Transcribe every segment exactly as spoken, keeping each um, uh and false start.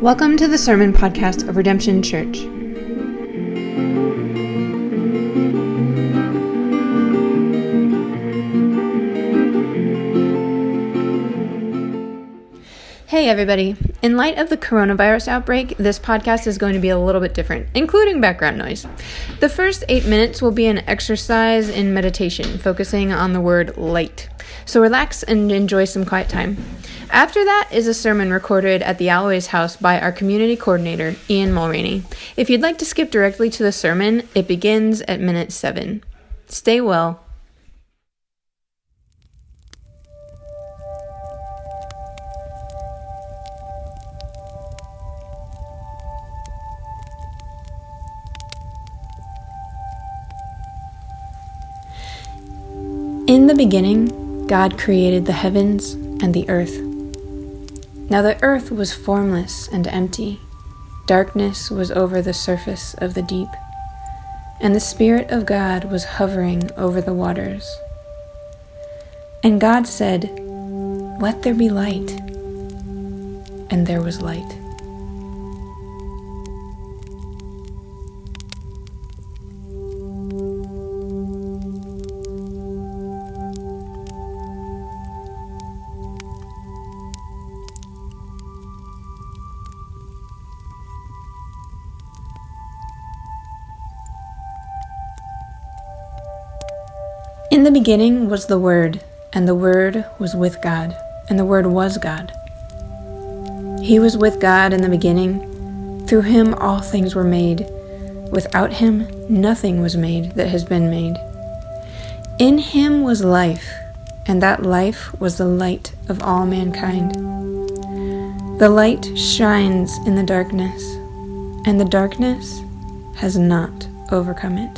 Welcome to the Sermon Podcast of Redemption Church. Hey everybody. In light of the coronavirus outbreak, this podcast is going to be a little bit different, including background noise. The first eight minutes will be an exercise in meditation, focusing on the word light. So relax and enjoy some quiet time. After that is a sermon recorded at the Alloys House by our community coordinator, Ian Mulroney. If you'd like to skip directly to the sermon, it begins at minute seven. Stay well. In the beginning, God created the heavens and the earth. Now the earth was formless and empty. Darkness was over the surface of the deep, and the Spirit of God was hovering over the waters. And God said, "Let there be light." And there was light. In the beginning was the Word, and the Word was with God, and the Word was God. He was with God in the beginning. Through him all things were made. Without him nothing was made that has been made. In him was life, and that life was the light of all mankind. The light shines in the darkness, and the darkness has not overcome it.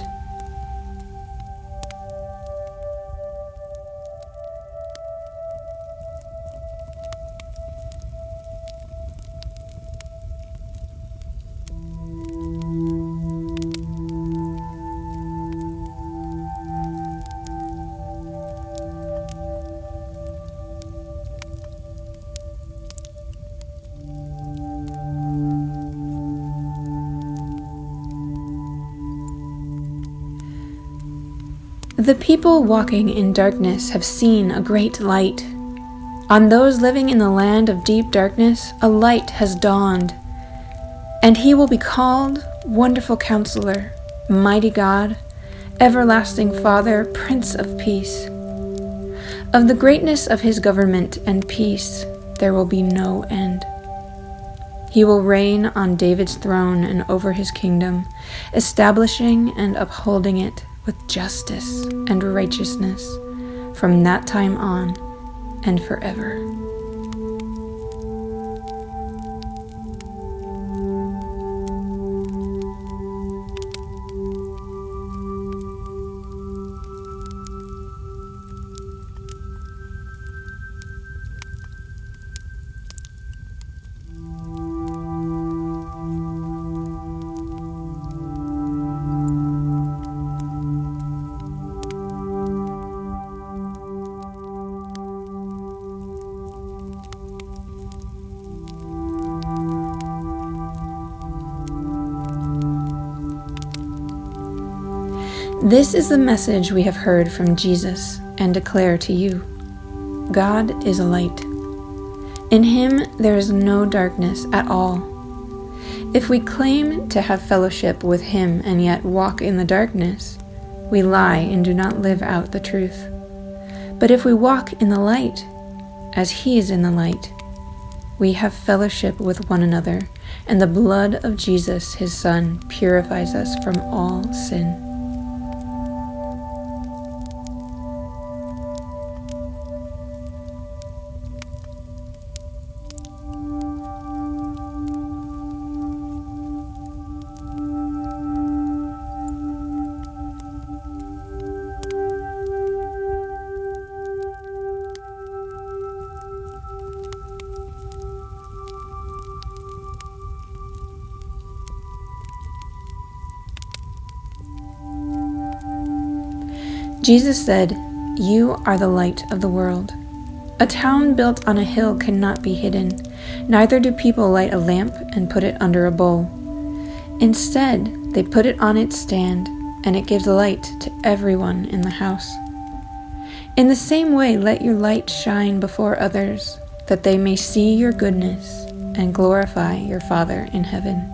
The people walking in darkness have seen a great light. On those living in the land of deep darkness, a light has dawned. And he will be called Wonderful Counselor, Mighty God, Everlasting Father, Prince of Peace. Of the greatness of his government and peace, there will be no end. He will reign on David's throne and over his kingdom, establishing and upholding it with justice and righteousness from that time on and forever. This is the message we have heard from Jesus and declare to you. God is a light. In him there is no darkness at all. If we claim to have fellowship with him and yet walk in the darkness, we lie and do not live out the truth. But if we walk in the light, as he is in the light, we have fellowship with one another, and the blood of Jesus, his Son, purifies us from all sin. Jesus said, "You are the light of the world. A town built on a hill cannot be hidden, neither do people light a lamp and put it under a bowl. Instead, they put it on its stand, and it gives light to everyone in the house. In the same way, let your light shine before others, that they may see your goodness and glorify your Father in heaven.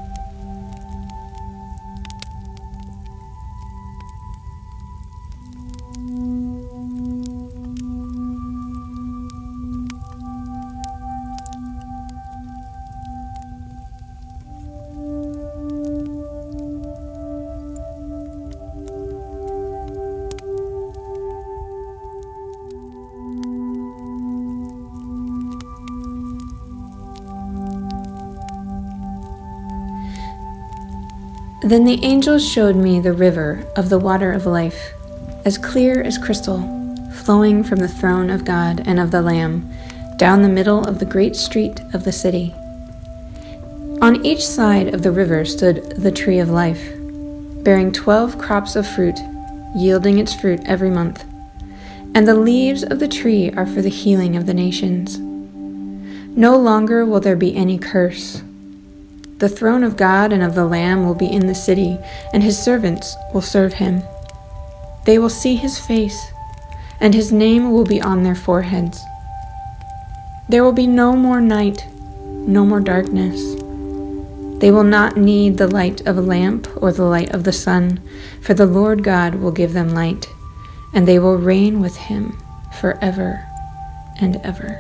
Then the angel showed me the river of the water of life, as clear as crystal, flowing from the throne of God and of the Lamb, down the middle of the great street of the city. On each side of the river stood the tree of life, bearing twelve crops of fruit, yielding its fruit every month. And the leaves of the tree are for the healing of the nations. No longer will there be any curse. The throne of God and of the Lamb will be in the city, and his servants will serve him. They will see his face, and his name will be on their foreheads. There will be no more night, no more darkness. They will not need the light of a lamp or the light of the sun, for the Lord God will give them light, and they will reign with him forever and ever.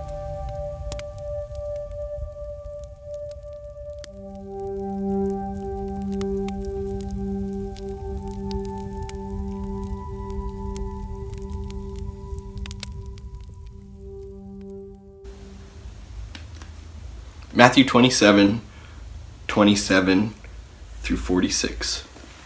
Matthew twenty-seven, twenty-seven through forty-six.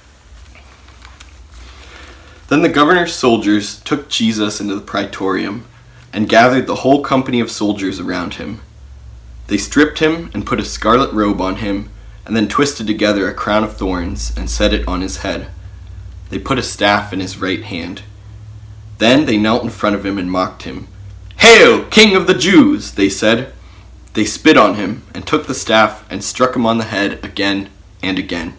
Then the governor's soldiers took Jesus into the praetorium and gathered the whole company of soldiers around him. They stripped him and put a scarlet robe on him, and then twisted together a crown of thorns and set it on his head. They put a staff in his right hand. Then they knelt in front of him and mocked him. "Hail, King of the Jews!" they said. They spit on him and took the staff and struck him on the head again and again.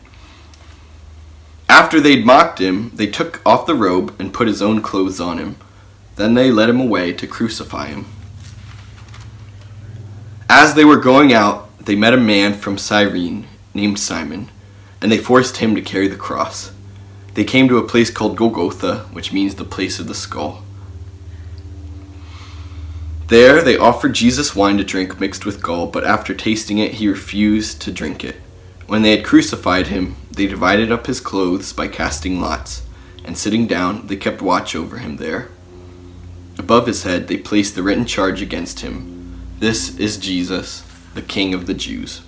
After they'd mocked him, they took off the robe and put his own clothes on him. Then they led him away to crucify him. As they were going out, they met a man from Cyrene named Simon, and they forced him to carry the cross. They came to a place called Golgotha, which means the place of the skull. There they offered Jesus wine to drink mixed with gall, but after tasting it, he refused to drink it. When they had crucified him, they divided up his clothes by casting lots, and sitting down, they kept watch over him there. Above his head, they placed the written charge against him: "This is Jesus, the King of the Jews."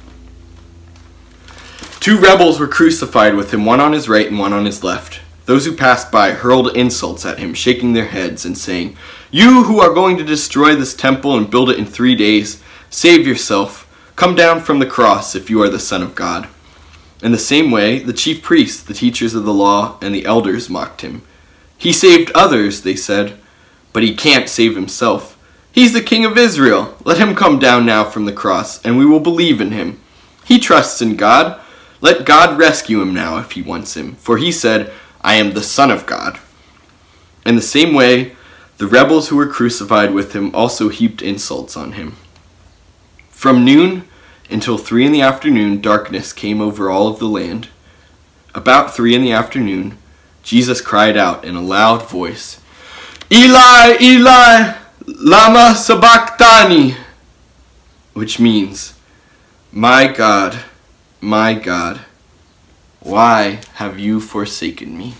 Two rebels were crucified with him, one on his right and one on his left. Those who passed by hurled insults at him, shaking their heads and saying, "You who are going to destroy this temple and build it in three days, save yourself. Come down from the cross if you are the Son of God." In the same way, the chief priests, the teachers of the law, and the elders mocked him. "He saved others," they said, "but he can't save himself. He's the King of Israel. Let him come down now from the cross, and we will believe in him. He trusts in God. Let God rescue him now if he wants him, for he said, 'I am the Son of God.'" In the same way, the rebels who were crucified with him also heaped insults on him. From noon until three in the afternoon, darkness came over all of the land. About three in the afternoon, Jesus cried out in a loud voice, "Eli, Eli, lama sabachthani," which means, "My God, my God, why have you forsaken me?"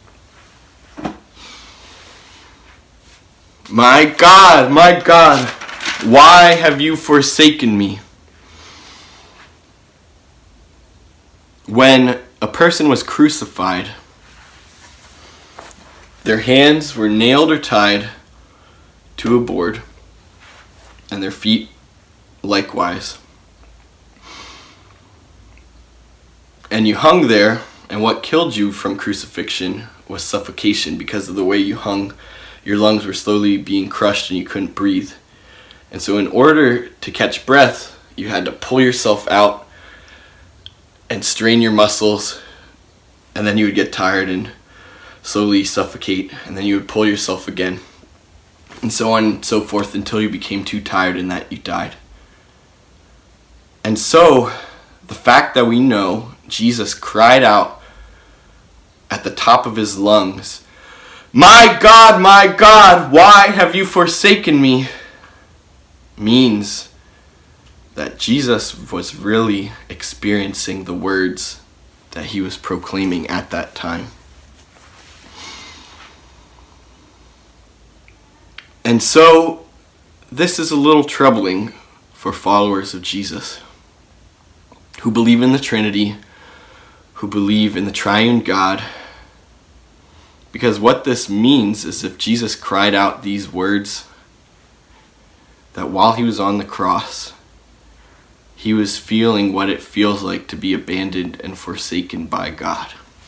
My God, my God, why have you forsaken me? When a person was crucified, their hands were nailed or tied to a board, and their feet likewise. And you hung there, and what killed you from crucifixion was suffocation because of the way you hung. your lungs were slowly being crushed and you couldn't breathe. And so in order to catch breath, you had to pull yourself out and strain your muscles, and then you would get tired and slowly suffocate, and then you would pull yourself again, and so on and so forth until you became too tired and that you died. And so the fact that we know Jesus cried out at the top of his lungs, "My God, my God, why have you forsaken me?" means that Jesus was really experiencing the words that he was proclaiming at that time. And so this is a little troubling for followers of Jesus who believe in the Trinity, who believe in the triune God, because what this means is if Jesus cried out these words, that while he was on the cross, he was feeling what it feels like to be abandoned and forsaken by God.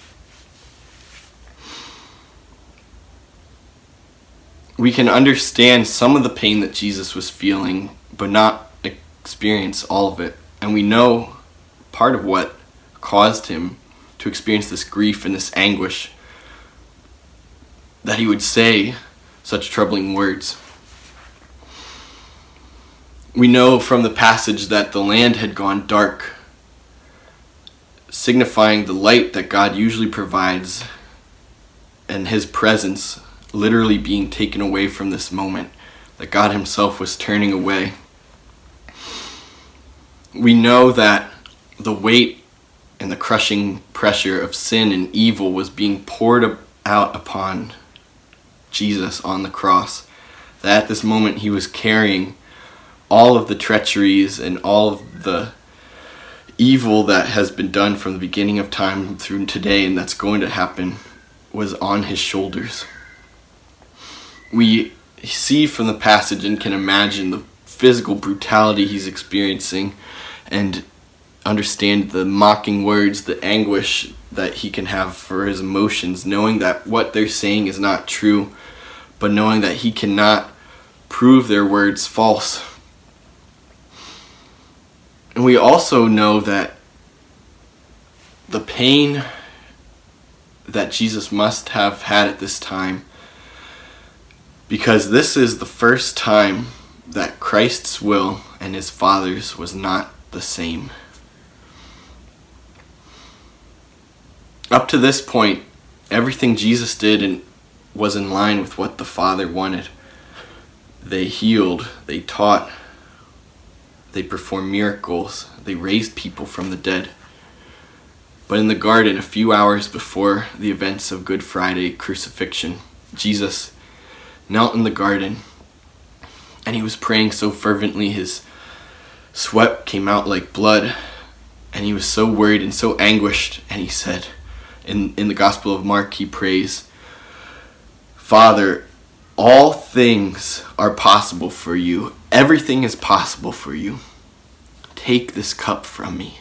We can understand some of the pain that Jesus was feeling, but not experience all of it. And we know part of what caused him to experience this grief and this anguish, that he would say such troubling words. We know from the passage that the land had gone dark, signifying the light that God usually provides, and his presence literally being taken away from this moment, that God himself was turning away. We know that the weight and the crushing pressure of sin and evil was being poured out upon Jesus on the cross, that at this moment he was carrying all of the treacheries and all of the evil that has been done from the beginning of time through today and that's going to happen was on his shoulders. We see from the passage and can imagine the physical brutality he's experiencing and understand the mocking words, the anguish that he can have for his emotions, knowing that what they're saying is not true, but knowing that he cannot prove their words false. And we also know that the pain that Jesus must have had at this time, because this is the first time that Christ's will and his Father's was not the same. Up to this point, everything Jesus did and was in line with what the Father wanted. They healed, they taught, they performed miracles, they raised people from the dead. But in the garden, a few hours before the events of Good Friday crucifixion, Jesus knelt in the garden and he was praying so fervently his sweat came out like blood, and he was so worried and so anguished, and he said, in, in the Gospel of Mark he prays, "Father, all things are possible for you. Everything is possible for you. Take this cup from me."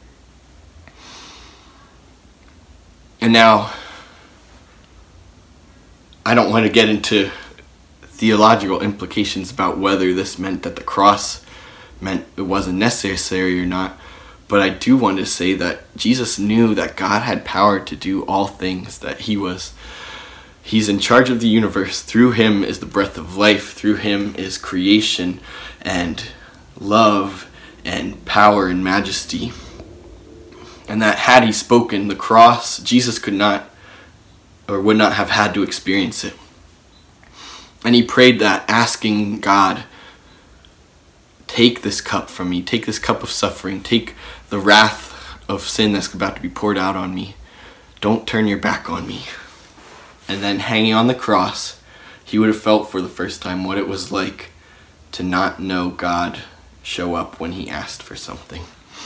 And now, I don't want to get into theological implications about whether this meant that the cross meant it wasn't necessary or not, but I do want to say that Jesus knew that God had power to do all things, that he was He's in charge of the universe. Through him is the breath of life. Through him is creation and love and power and majesty. And that had he spoken the cross, Jesus could not or would not have had to experience it. And he prayed that, asking God, take this cup from me. Take this cup of suffering. Take the wrath of sin that's about to be poured out on me. Don't turn your back on me. And then hanging on the cross, he would have felt for the first time what it was like to not know God show up when he asked for something.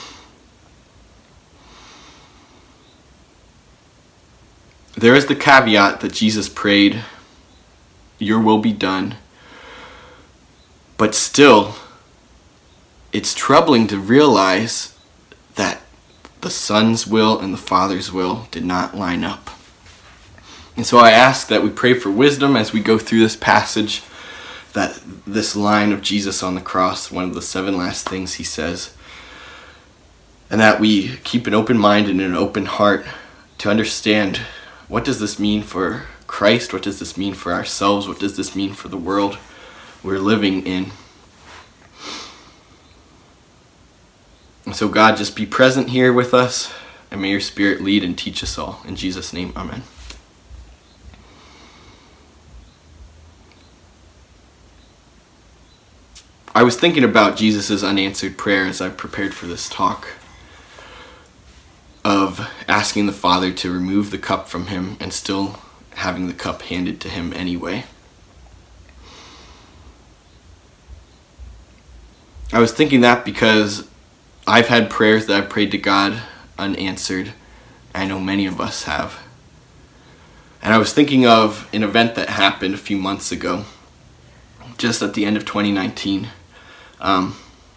There is the caveat that Jesus prayed, "Your will be done." But still, it's troubling to realize that the Son's will and the Father's will did not line up. And so I ask that we pray for wisdom as we go through this passage, that this line of Jesus on the cross, one of the seven last things he says, and that we keep an open mind and an open heart to understand, what does this mean for Christ? What does this mean for ourselves? What does this mean for the world we're living in? And so God, just be present here with us, and may your Spirit lead and teach us all. In Jesus' name, amen. I was thinking about Jesus' unanswered prayer as I prepared for this talk, of asking the Father to remove the cup from him and still having the cup handed to him anyway. I was thinking that because I've had prayers that I've prayed to God unanswered. I know many of us have. And I was thinking of an event that happened a few months ago, just at the end of twenty nineteen, um,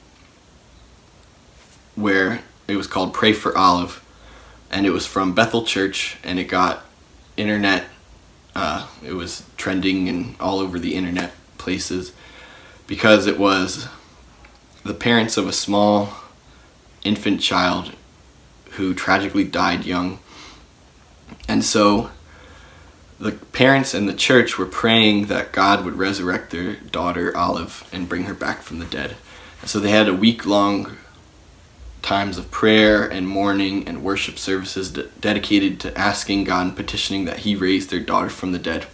where it was called Pray for Olive, and it was from Bethel Church, and it got internet, uh, it was trending and all over the internet places, because it was the parents of a small infant child who tragically died young. And so the parents and the church were praying that God would resurrect their daughter Olive and bring her back from the dead. And so they had a week-long times of prayer and mourning and worship services de- dedicated to asking God and petitioning that he raise their daughter from the dead.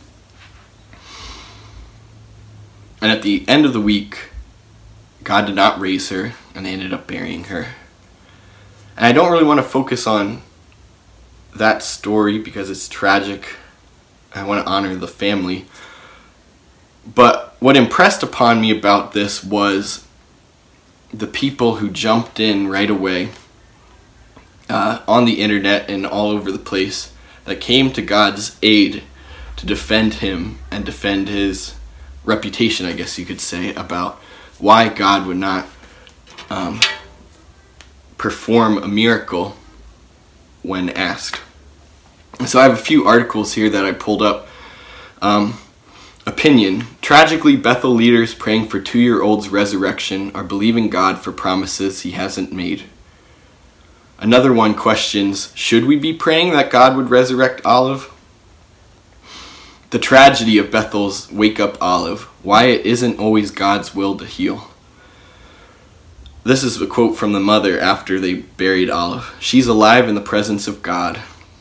And at the end of the week, God did not raise her, and they ended up burying her. And I don't really want to focus on that story because it's tragic. I want to honor the family. But what impressed upon me about this was the people who jumped in right away uh, on the internet and all over the place that came to God's aid to defend him and defend his reputation, I guess you could say, about why God would not um, perform a miracle when asked. So I have a few articles here that I pulled up. Um, opinion. Tragically, Bethel leaders praying for two-year-old's resurrection are believing God for promises he hasn't made. Another one questions, should we be praying that God would resurrect Olive? The tragedy of Bethel's Wake Up Olive, why it isn't always God's will to heal. This is a quote from the mother after they buried Olive. She's alive in the presence of God.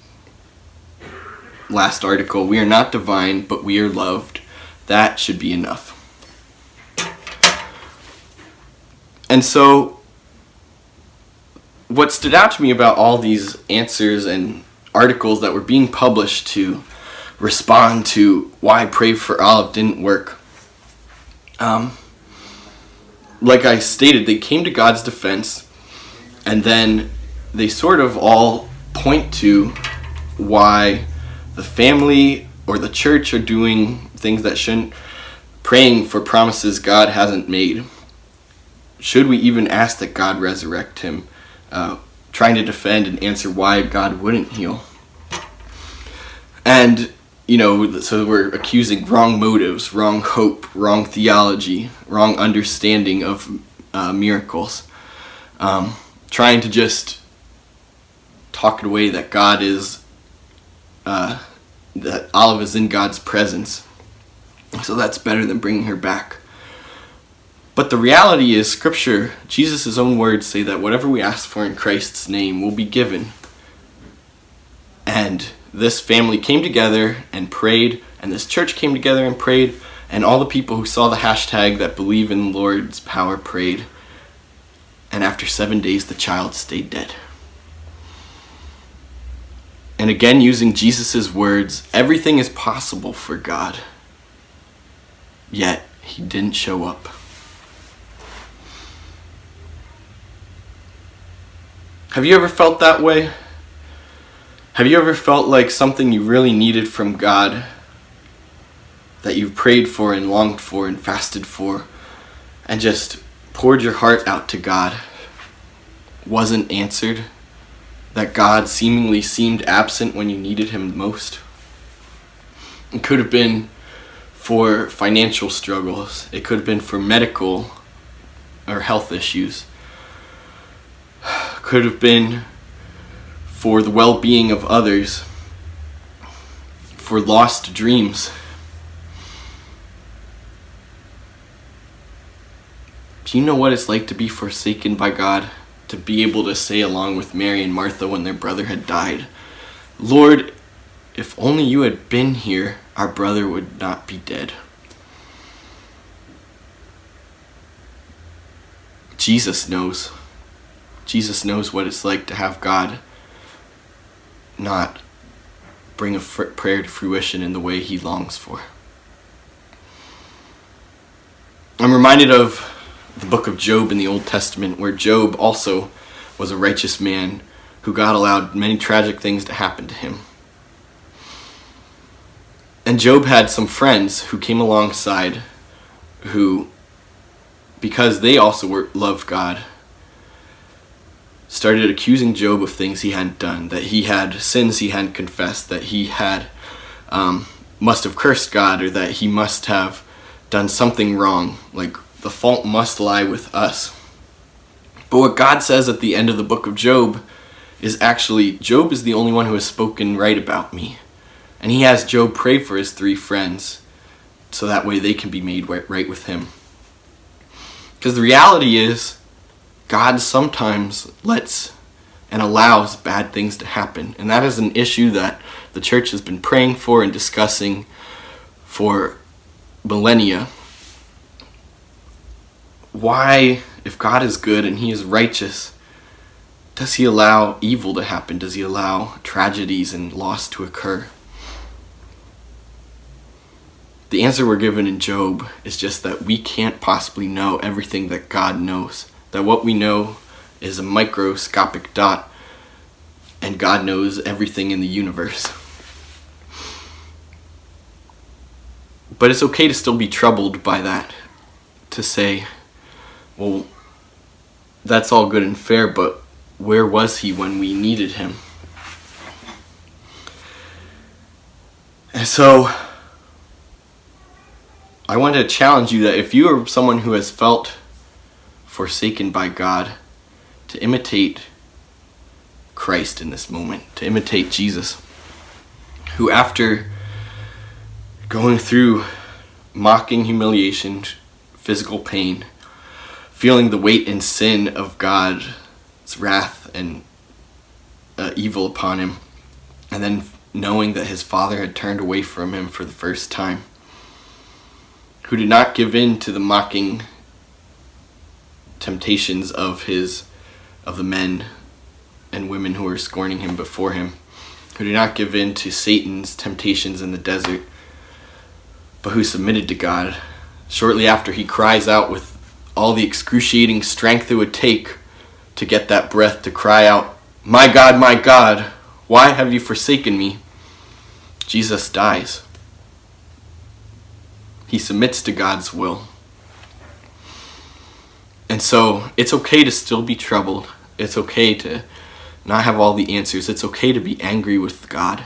Last article, we are not divine, but we are loved. That should be enough. And so, what stood out to me about all these answers and articles that were being published to respond to why Pray for Olive didn't work, um, like I stated, they came to God's defense, and then they sort of all point to why the family or the church are doing things that shouldn't, praying for promises God hasn't made. Should we even ask that God resurrect him? Uh, trying to defend and answer why God wouldn't heal. And, you know, so we're accusing wrong motives, wrong hope, wrong theology, wrong understanding of uh, miracles. Um, trying to just talk it away that God is, uh, that Olive is in God's presence. So that's better than bringing her back. But the reality is, Scripture, Jesus' own words say that whatever we ask for in Christ's name will be given. And this family came together and prayed, and this church came together and prayed, and all the people who saw the hashtag that believe in the Lord's power prayed. And after seven days, the child stayed dead. And again, using Jesus' words, everything is possible for God. Yet, he didn't show up. Have you ever felt that way? Have you ever felt like something you really needed from God, that you've prayed for and longed for and fasted for, and just poured your heart out to God, wasn't answered? That God seemingly seemed absent when you needed him most? It could have been for financial struggles. It could have been for medical or health issues. It could have been for the well-being of others, for lost dreams. Do you know what it's like to be forsaken by God? To be able to say along with Mary and Martha when their brother had died, "Lord, if only you had been here, our brother would not be dead." Jesus knows. Jesus knows what it's like to have God not bring a fr- prayer to fruition in the way he longs for. I'm reminded of the book of Job in the Old Testament, where Job also was a righteous man who God allowed many tragic things to happen to him. And Job had some friends who came alongside who, because they also were, loved God, started accusing Job of things he hadn't done, that he had sins he hadn't confessed, that he had um, must have cursed God, or that he must have done something wrong, like the fault must lie with us. But what God says at the end of the book of Job is actually, Job is the only one who has spoken right about me. And he has Job pray for his three friends, so that way they can be made right with him. Because the reality is, God sometimes lets and allows bad things to happen. And that is an issue that the church has been praying for and discussing for millennia. Why, if God is good and he is righteous, does he allow evil to happen? Does he allow tragedies and loss to occur? The answer we're given in Job is just that we can't possibly know everything that God knows. That what we know is a microscopic dot, and God knows everything in the universe. But it's okay to still be troubled by that. To say, well, that's all good and fair, but where was he when we needed him? And so, I want to challenge you that if you are someone who has felt forsaken by God, to imitate Christ in this moment, to imitate Jesus, who after going through mocking humiliation, physical pain, feeling the weight and sin of God's wrath and uh, evil upon him, and then knowing that his father had turned away from him for the first time, who did not give in to the mocking temptations of his of the men and women who were scorning him before him, who did not give in to Satan's temptations in the desert, but who submitted to God. Shortly after, he cries out with all the excruciating strength it would take to get that breath to cry out, "My God, my God, why have you forsaken me?" Jesus dies. He submits to God's will. And so it's okay to still be troubled. It's okay to not have all the answers. It's okay to be angry with God.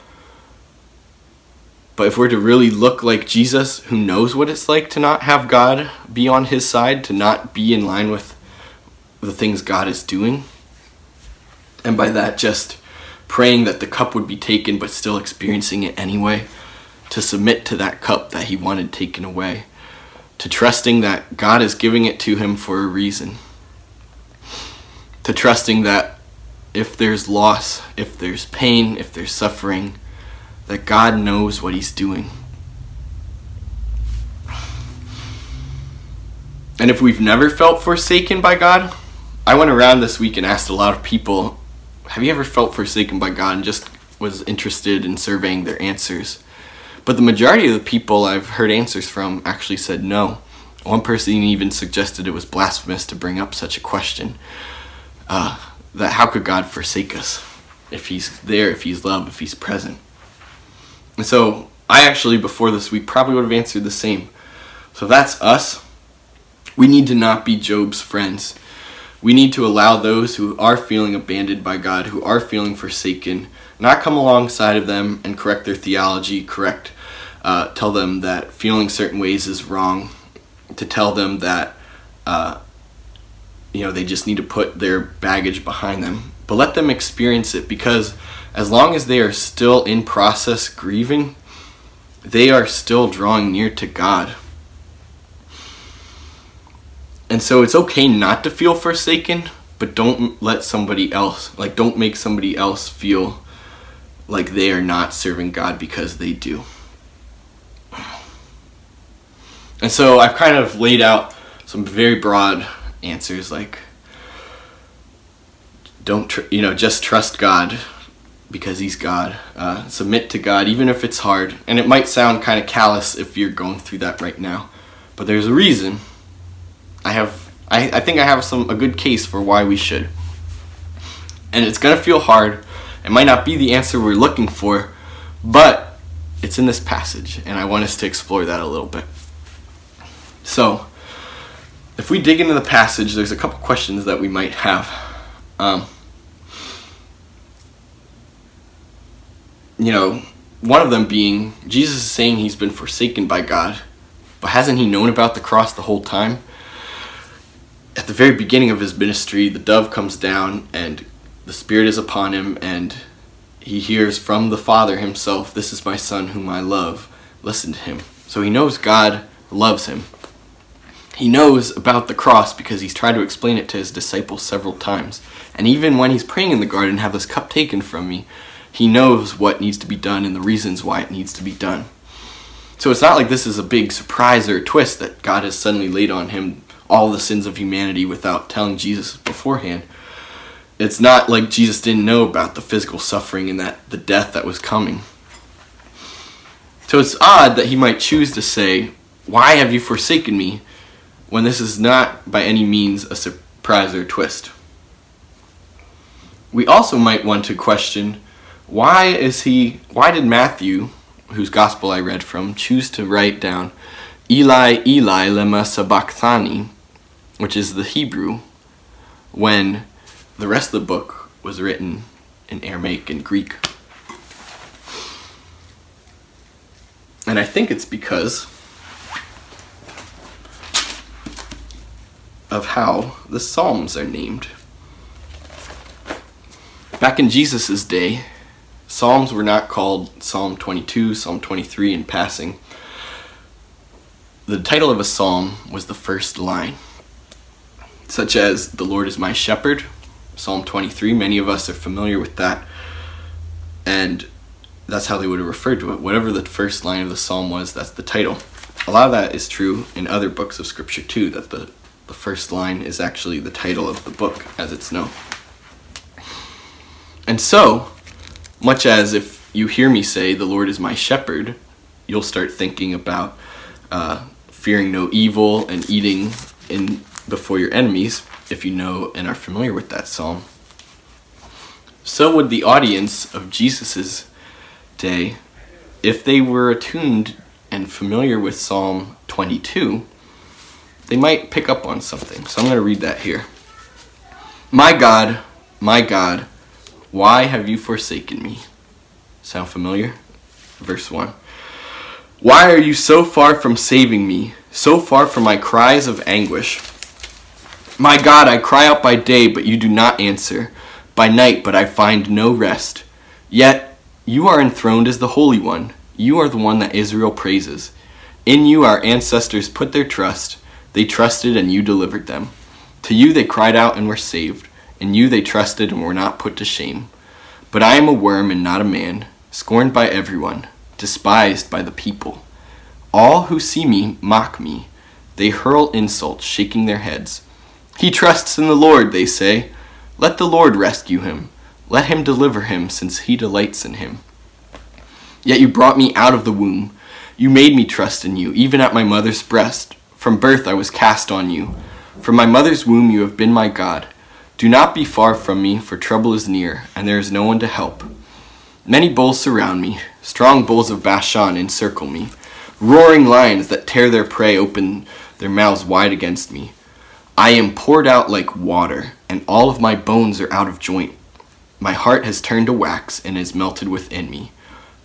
But if we're to really look like Jesus, who knows what it's like to not have God be on his side, to not be in line with the things God is doing, and by that just praying that the cup would be taken but still experiencing it anyway, to submit to that cup that he wanted taken away, to trusting that God is giving it to him for a reason, to trusting that if there's loss, if there's pain, if there's suffering, that God knows what he's doing. And if we've never felt forsaken by God, I went around this week and asked a lot of people, have you ever felt forsaken by God? And just was interested in surveying their answers. But the majority of the people I've heard answers from actually said no. One person even suggested it was blasphemous to bring up such a question. Uh, that how could God forsake us if he's there, if he's love, if he's present? And so I actually, before this week, probably would have answered the same. So that's us. We need to not be Job's friends. We need to allow those who are feeling abandoned by God, who are feeling forsaken, not come alongside of them and correct their theology, correct uh, tell them that feeling certain ways is wrong, to tell them that uh, you know they just need to put their baggage behind them. But let them experience it, because as long as they are still in process grieving, they are still drawing near to God. And so it's okay not to feel forsaken, but don't let somebody else, like don't make somebody else feel like they are not serving God because they do. And so I've kind of laid out some very broad answers, like don't, tr- you know, just trust God because he's God. Uh, submit to God, even if it's hard. And it might sound kind of callous if you're going through that right now, but there's a reason. I have, I, I think I have some a good case for why we should. And it's gonna feel hard. It might not be the answer we're looking for, but it's in this passage, and I want us to explore that a little bit. So, if we dig into the passage, there's a couple questions that we might have. Um, you know, one of them being, Jesus is saying he's been forsaken by God, but hasn't he known about the cross the whole time? At the very beginning of his ministry, the dove comes down and the Spirit is upon him, and he hears from the Father himself, "This is my Son whom I love. Listen to him." So he knows God loves him. He knows about the cross because he's tried to explain it to his disciples several times. And even when he's praying in the garden, "Have this cup taken from me," he knows what needs to be done and the reasons why it needs to be done. So it's not like this is a big surprise or a twist that God has suddenly laid on him all the sins of humanity without telling Jesus beforehand. It's not like Jesus didn't know about the physical suffering and that the death that was coming. So it's odd that he might choose to say, "Why have you forsaken me?" when this is not by any means a surprise or twist. We also might want to question, why is he why did Matthew, whose gospel I read from, choose to write down Eli Eli lema sabachthani, which is the Hebrew, when the rest of the book was written in Aramaic and Greek? And I think it's because of how the Psalms are named. Back in Jesus' day, Psalms were not called Psalm twenty-two, Psalm twenty-three in passing. The title of a psalm was the first line, such as "The Lord is my shepherd," Psalm twenty-three. Many of us are familiar with that, and that's how they would have referred to it. Whatever the first line of the psalm was, that's the title. A lot of that is true in other books of scripture too, that the, the first line is actually the title of the book as it's known. And so, much as if you hear me say, "The Lord is my shepherd," you'll start thinking about uh, fearing no evil and eating in before your enemies, if you know and are familiar with that psalm. So would the audience of Jesus' day, if they were attuned and familiar with Psalm twenty-two, they might pick up on something. So I'm going to read that here. "My God, my God, why have you forsaken me?" Sound familiar? Verse one. "Why are you so far from saving me, so far from my cries of anguish? My God, I cry out by day, but you do not answer, by night, but I find no rest. Yet you are enthroned as the Holy One. You are the one that Israel praises. In you our ancestors put their trust. They trusted and you delivered them. To you they cried out and were saved. In you they trusted and were not put to shame. But I am a worm and not a man, scorned by everyone, despised by the people. All who see me mock me. They hurl insults, shaking their heads. 'He trusts in the Lord,' they say. 'Let the Lord rescue him. Let him deliver him, since he delights in him.' Yet you brought me out of the womb. You made me trust in you, even at my mother's breast. From birth I was cast on you. From my mother's womb you have been my God. Do not be far from me, for trouble is near, and there is no one to help. Many bulls surround me. Strong bulls of Bashan encircle me. Roaring lions that tear their prey open their mouths wide against me. I am poured out like water, and all of my bones are out of joint. My heart has turned to wax and is melted within me.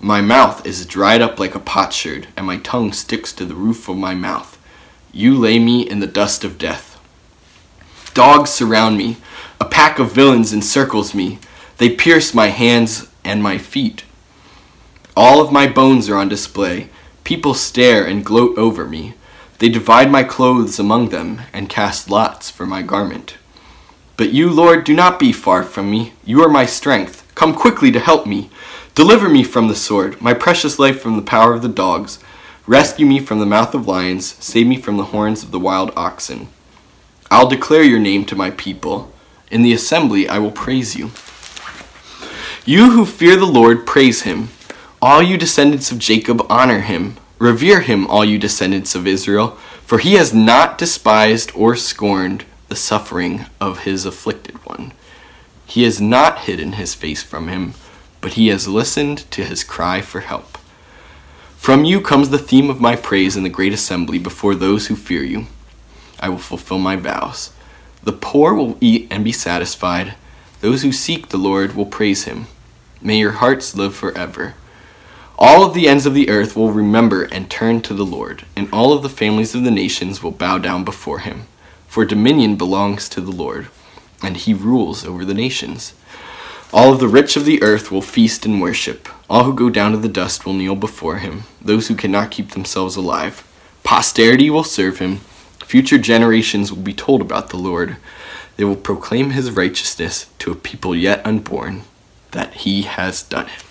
My mouth is dried up like a potsherd, and my tongue sticks to the roof of my mouth. You lay me in the dust of death. Dogs surround me. A pack of villains encircles me. They pierce my hands and my feet. All of my bones are on display. People stare and gloat over me. They divide my clothes among them and cast lots for my garment. But you, Lord, do not be far from me. You are my strength. Come quickly to help me. Deliver me from the sword, my precious life from the power of the dogs. Rescue me from the mouth of lions. Save me from the horns of the wild oxen. I'll declare your name to my people. In the assembly I will praise you. You who fear the Lord, praise him. All you descendants of Jacob, honor him. Revere him, all you descendants of Israel, for he has not despised or scorned the suffering of his afflicted one. He has not hidden his face from him, but he has listened to his cry for help. From you comes the theme of my praise in the great assembly before those who fear you. I will fulfill my vows. The poor will eat and be satisfied. Those who seek the Lord will praise him. May your hearts live forever. All of the ends of the earth will remember and turn to the Lord, and all of the families of the nations will bow down before him. For dominion belongs to the Lord, and he rules over the nations. All of the rich of the earth will feast and worship. All who go down to the dust will kneel before him, those who cannot keep themselves alive. Posterity will serve him. Future generations will be told about the Lord. They will proclaim his righteousness to a people yet unborn, that he has done it.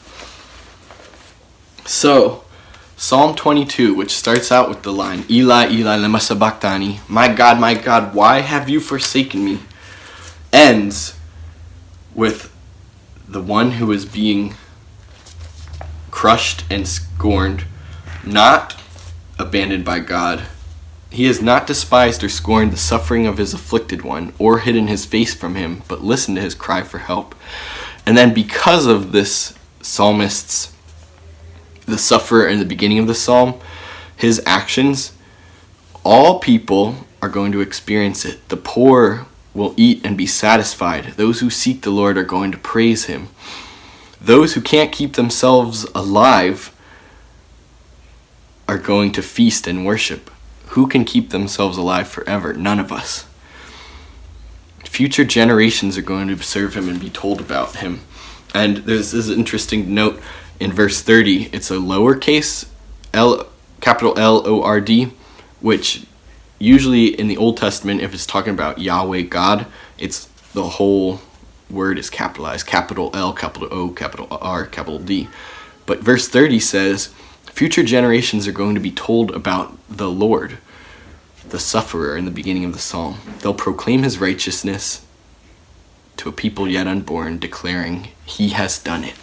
So, Psalm twenty-two, which starts out with the line, Eli, Eli, lema sabachthani, my God, my God, why have you forsaken me? Ends with the one who is being crushed and scorned, not abandoned by God. He has not despised or scorned the suffering of his afflicted one, or hidden his face from him, but listened to his cry for help. And then because of this psalmist's the sufferer in the beginning of the psalm, his actions, all people are going to experience it. The poor will eat and be satisfied. Those who seek the Lord are going to praise him. Those who can't keep themselves alive are going to feast and worship. Who can keep themselves alive forever? None of us. Future generations are going to serve him and be told about him. And there's this interesting note in verse thirty. It's a lowercase L, capital L O R D, which usually in the Old Testament, if it's talking about Yahweh God, it's the whole word is capitalized. Capital L, capital O, capital R, capital D. But verse thirty says, future generations are going to be told about the Lord, the sufferer in the beginning of the psalm. They'll proclaim his righteousness to a people yet unborn, declaring he has done it.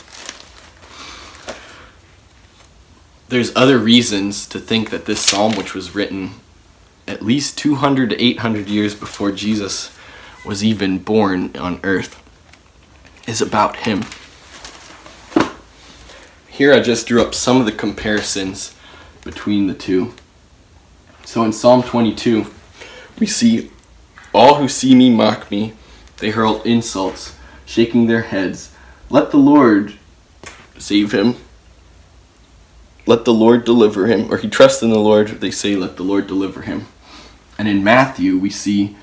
There's other reasons to think that this psalm, which was written at least two hundred to eight hundred years before Jesus was even born on earth, is about him. Here I just drew up some of the comparisons between the two. So in Psalm twenty-two, we see, all who see me mock me. They hurl insults, shaking their heads. Let the Lord save him. Let the Lord deliver him. Or he trusts in the Lord. They say, let the Lord deliver him. And in Matthew, we see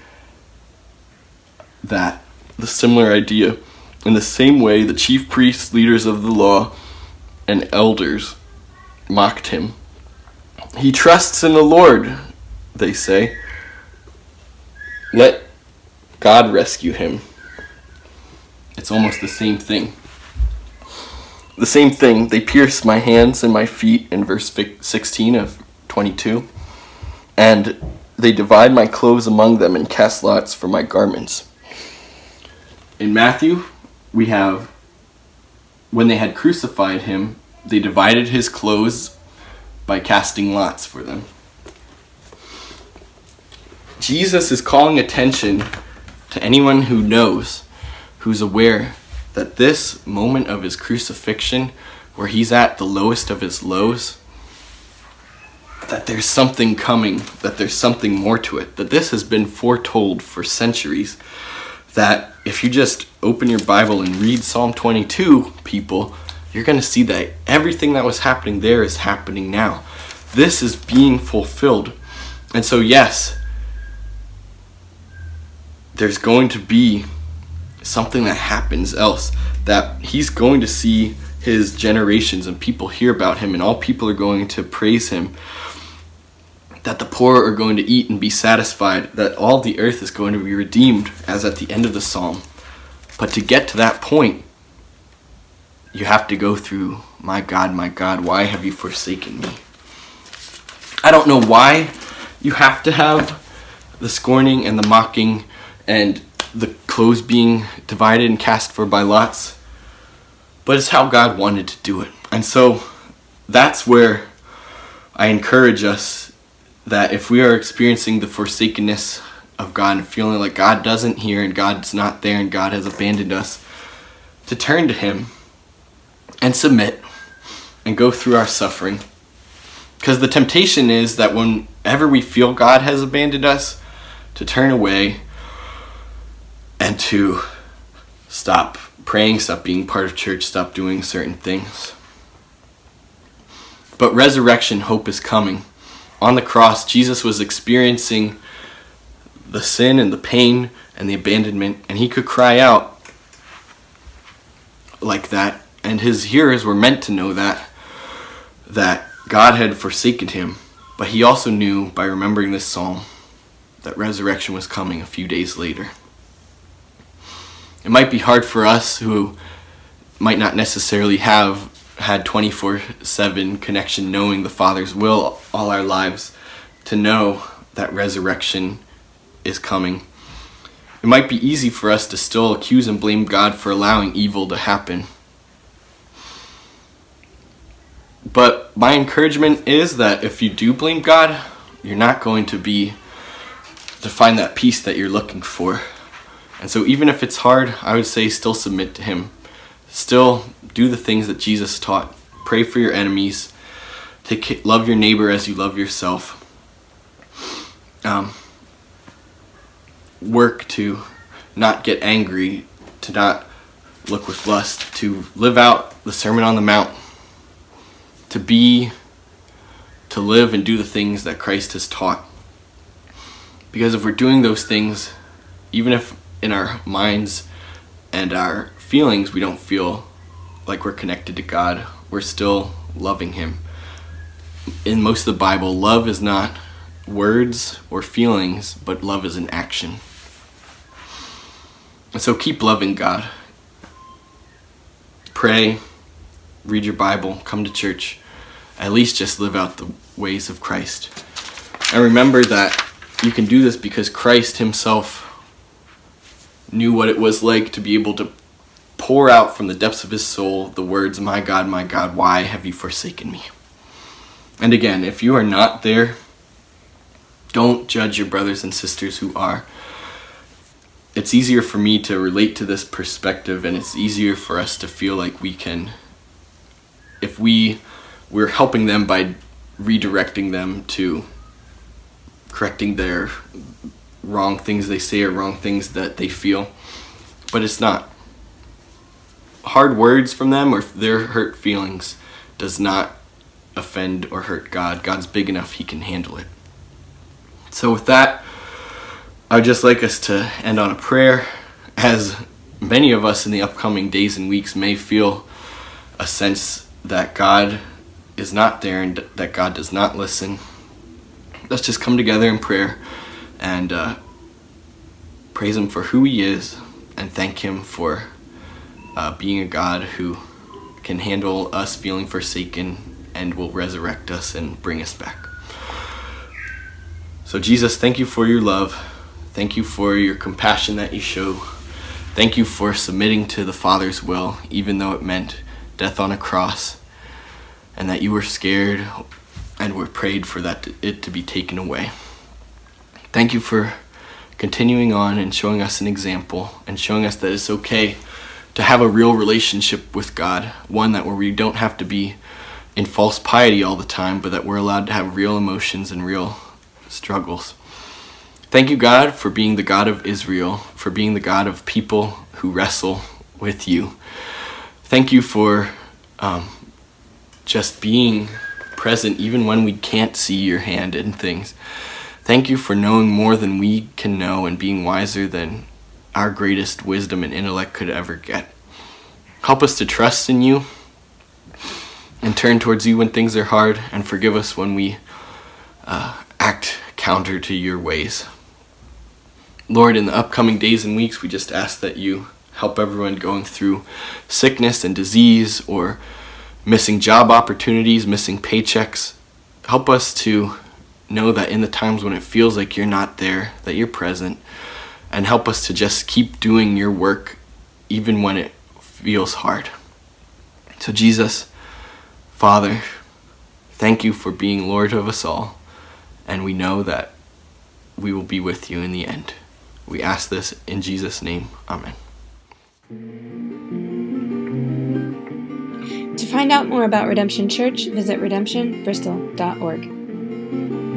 that, the similar idea. In the same way, the chief priests, leaders of the law, and elders mocked him. He trusts in the Lord, they say. Let God rescue him. It's almost the same thing. The same thing. They pierce my hands and my feet in verse sixteen of twenty-two. And they divide my clothes among them and cast lots for my garments. In Matthew, we have, when they had crucified him, they divided his clothes by casting lots for them. Jesus is calling attention to anyone who knows, who's aware that this moment of his crucifixion, where he's at the lowest of his lows, that there's something coming, that there's something more to it, that this has been foretold for centuries, that if you just open your Bible and read Psalm twenty-two, people, you're going to see that everything that was happening there is happening now. This is being fulfilled. And so, yes, there's going to be something that happens else, that he's going to see his generations and people hear about him, and all people are going to praise him, that the poor are going to eat and be satisfied, that all the earth is going to be redeemed, as at the end of the psalm. But to get to that point, you have to go through, my God, my God, why have you forsaken me? I don't know why you have to have the scorning and the mocking and the clothes being divided and cast for by lots, but it's how God wanted to do it. And so that's where I encourage us, that if we are experiencing the forsakenness of God and feeling like God doesn't hear and God's not there and God has abandoned us, to turn to him and submit and go through our suffering. Because the temptation is that whenever we feel God has abandoned us, to turn away and to stop praying, stop being part of church, stop doing certain things. But resurrection hope is coming. On the cross, Jesus was experiencing the sin and the pain and the abandonment, and he could cry out like that, and his hearers were meant to know that, that God had forsaken him. But he also knew, by remembering this psalm, that resurrection was coming a few days later. It might be hard for us who might not necessarily have had twenty-four seven connection, knowing the Father's will all our lives, to know that resurrection is coming. It might be easy for us to still accuse and blame God for allowing evil to happen. But my encouragement is that if you do blame God, you're not going to be to find that peace that you're looking for. And so even if it's hard, I would say still submit to him. Still do the things that Jesus taught. Pray for your enemies. Take, love your neighbor as you love yourself. Um, work to not get angry, to not look with lust, to live out the Sermon on the Mount, to be, to live and do the things that Christ has taught. Because if we're doing those things, even if in our minds and our feelings we don't feel like we're connected to God, we're still loving him. In most of the Bible, love is not words or feelings, but love is an action. And so keep loving God. Pray, read your Bible, come to church. At least just live out the ways of Christ. And remember that you can do this because Christ himself knew what it was like to be able to pour out from the depths of his soul the words, my God, my God, why have you forsaken me? And again, if you are not there, don't judge your brothers and sisters who are. It's easier for me to relate to this perspective, and it's easier for us to feel like we can, if we, we're helping them by redirecting them to correcting their wrong things they say or wrong things that they feel. But it's not. Hard words from them or their hurt feelings does not offend or hurt God. God's big enough, he can handle it. So with that, I would just like us to end on a prayer, as many of us in the upcoming days and weeks may feel a sense that God is not there and that God does not listen. Let's just come together in prayer and uh, praise him for who he is and thank him for uh, being a God who can handle us feeling forsaken and will resurrect us and bring us back. So Jesus, thank you for your love. Thank you for your compassion that you show. Thank you for submitting to the Father's will, even though it meant death on a cross, and that you were scared and were prayed for that to, it to be taken away. Thank you for continuing on and showing us an example and showing us that it's okay to have a real relationship with God, one that where we don't have to be in false piety all the time, but that we're allowed to have real emotions and real struggles. Thank you, God, for being the God of Israel, for being the God of people who wrestle with you. Thank you for um, just being present even when we can't see your hand in things. Thank you for knowing more than we can know and being wiser than our greatest wisdom and intellect could ever get. Help us to trust in you and turn towards you when things are hard, and forgive us when we uh, act counter to your ways. Lord, in the upcoming days and weeks, we just ask that you help everyone going through sickness and disease or missing job opportunities, missing paychecks. Help us to know that in the times when it feels like you're not there, that you're present, and help us to just keep doing your work even when it feels hard. So Jesus, Father, thank you for being Lord of us all, and we know that we will be with you in the end. We ask this in Jesus' name. Amen. To find out more about Redemption Church, visit redemption bristol dot org.